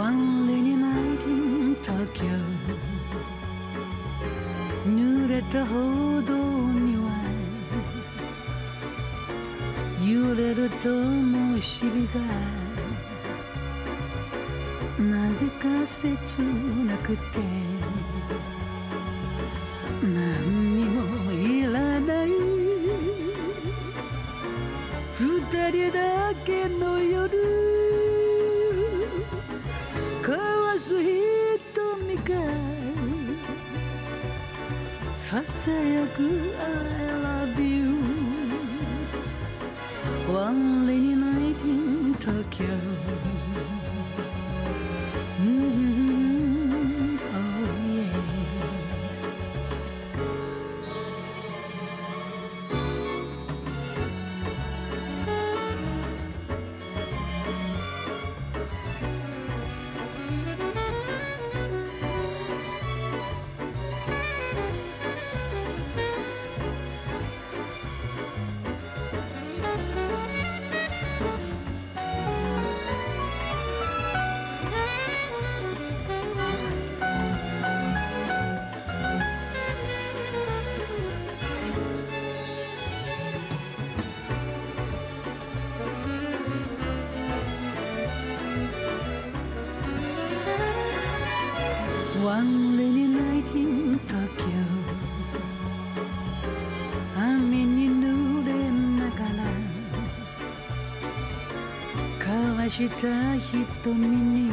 One rainy night in Tokyo 濡れた歩道には揺れる灯火がなぜか切なくて何にもいらない二人だけの夜交わす瞳がささやく I love you One rainy night in Tokyo Oh yes One rainy night in Tokyo 雨に濡れながら交わした瞳に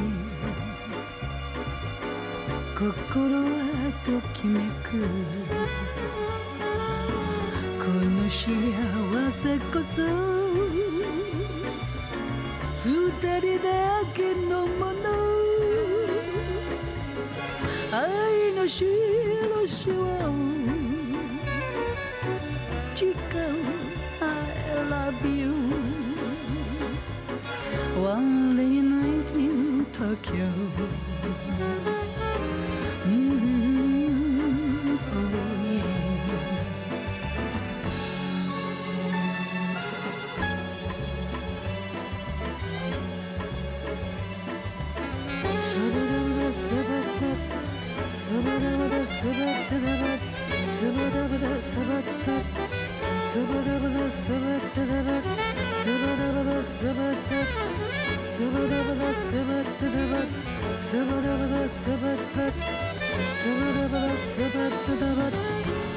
心はときめくこの幸せこそ二人だけのもの愛の印を誓う I love you One rainy night in Tokyo Oh yes Sabada sabada Sabada sabada Sabada sabada Sabada sabada Sabada sabada Sabada sabada Sabada sabada Sabada sabada